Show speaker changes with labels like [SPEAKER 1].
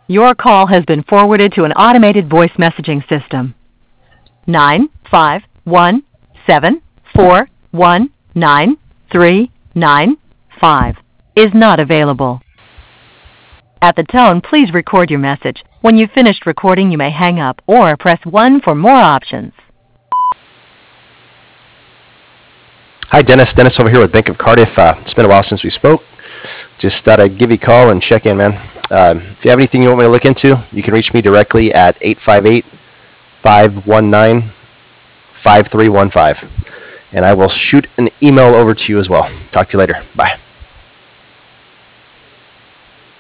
[SPEAKER 1] Your call has been forwarded to an automated voice messaging system. 95174193995 is not available. At the tone, please record your message. When you've finished recording, you may hang up or press 1 for more options.
[SPEAKER 2] Hi, Dennis. Dennis over here with Bank of Cardiff. It's been a while since we spoke. Just thought I'd give you a call and check in, man. If you have anything you want me to look into, you can reach me directly at 858-519-5315. And I will shoot an email over to you as well. Talk to you later. Bye.